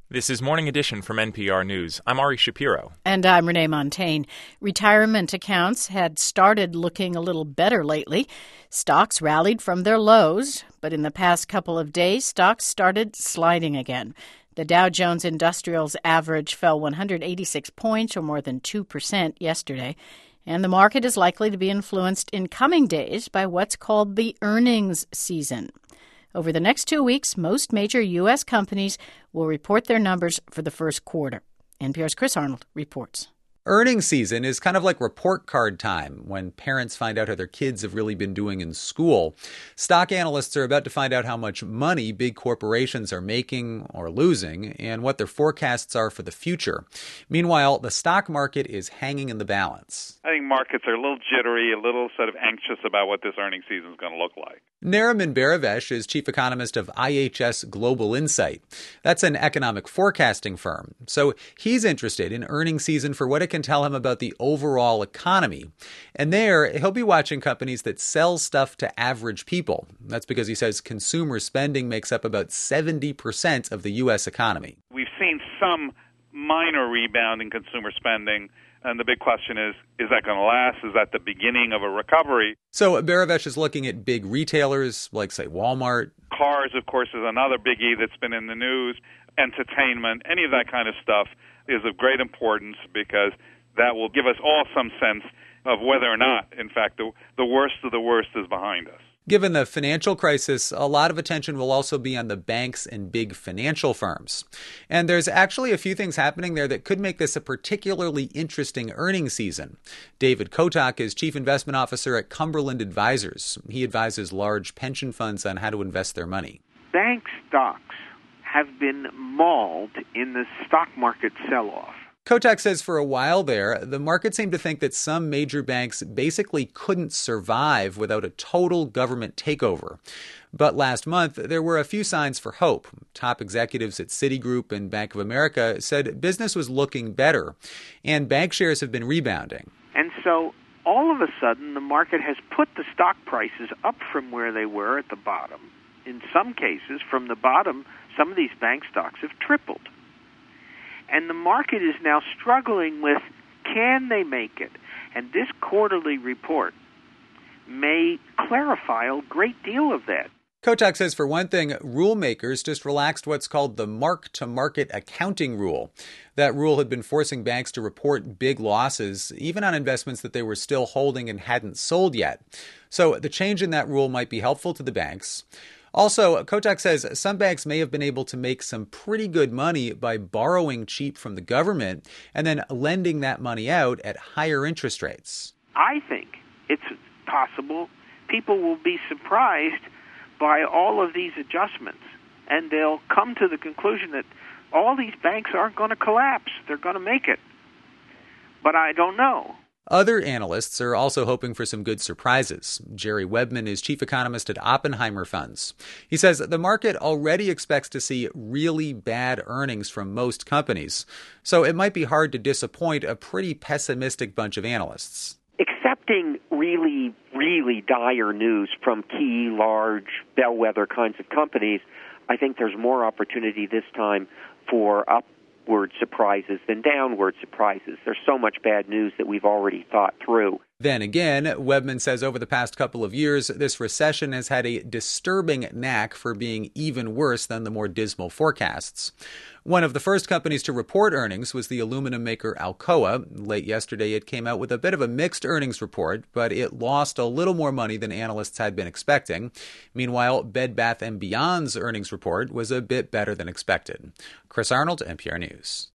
This is Morning Edition from NPR News. I'm Ari Shapiro. And I'm Renee Montaigne. Retirement accounts had started looking a little better lately. Stocks rallied from their lows, but in the past couple of days, stocks started sliding again. The Dow Jones Industrials average fell 186 points, or more than 2% yesterday. And the market is likely to be influenced in coming days by what's called the earnings season. Over the next 2 weeks, most major U.S. companies will report their numbers for the first quarter. NPR's Chris Arnold reports. Earnings season is kind of like report card time when parents find out how their kids have really been doing in school. Stock analysts are about to find out how much money big corporations are making or losing and what their forecasts are for the future. Meanwhile, the stock market is hanging in the balance. I think markets are a little jittery, a little sort of anxious about what this earnings season is going to look like. Nariman Behravesh is chief economist of IHS Global Insight. That's an economic forecasting firm. So he's interested in earnings season for what it can tell him about the overall economy. And there, he'll be watching companies that sell stuff to average people. That's because he says consumer spending makes up about 70% of the U.S. economy. We've seen some minor rebound in consumer spending. And the big question is that going to last? Is that the beginning of a recovery? So Behravesh is looking at big retailers like, say, Walmart. Cars, of course, is another biggie that's been in the news. Entertainment, any of that kind of stuff is of great importance because that will give us all some sense of whether or not, in fact, the worst of the worst is behind us. Given the financial crisis, a lot of attention will also be on the banks and big financial firms. And there's actually a few things happening there that could make this a particularly interesting earnings season. David Kotak is chief investment officer at Cumberland Advisors. He advises large pension funds on how to invest their money. Bank stocks have been mauled in the stock market sell-off. Kotak says for a while there, the market seemed to think that some major banks basically couldn't survive without a total government takeover. But last month, there were a few signs for hope. Top executives at Citigroup and Bank of America said business was looking better, and bank shares have been rebounding. And so all of a sudden, the market has put the stock prices up from where they were at the bottom. In some cases, from the bottom, some of these bank stocks have tripled. And the market is now struggling with, can they make it? And this quarterly report may clarify a great deal of that. Kotak says, for one thing, rule makers just relaxed what's called the mark-to-market accounting rule. That rule had been forcing banks to report big losses, even on investments that they were still holding and hadn't sold yet. So the change in that rule might be helpful to the banks. Also, Kotak says some banks may have been able to make some pretty good money by borrowing cheap from the government and then lending that money out at higher interest rates. I think it's possible people will be surprised by all of these adjustments, and they'll come to the conclusion that all these banks aren't going to collapse. They're going to make it. But I don't know. Other analysts are also hoping for some good surprises. Jerry Webman is chief economist at Oppenheimer Funds. He says the market already expects to see really bad earnings from most companies, so it might be hard to disappoint a pretty pessimistic bunch of analysts. Accepting really, really dire news from key, large, bellwether kinds of companies, I think there's more opportunity this time for upward surprises than downward surprises. There's so much bad news that we've already thought through. Then again, Webman says over the past couple of years, this recession has had a disturbing knack for being even worse than the more dismal forecasts. One of the first companies to report earnings was the aluminum maker Alcoa. Late yesterday, it came out with a bit of a mixed earnings report, but it lost a little more money than analysts had been expecting. Meanwhile, Bed Bath & Beyond's earnings report was a bit better than expected. Chris Arnold, NPR News.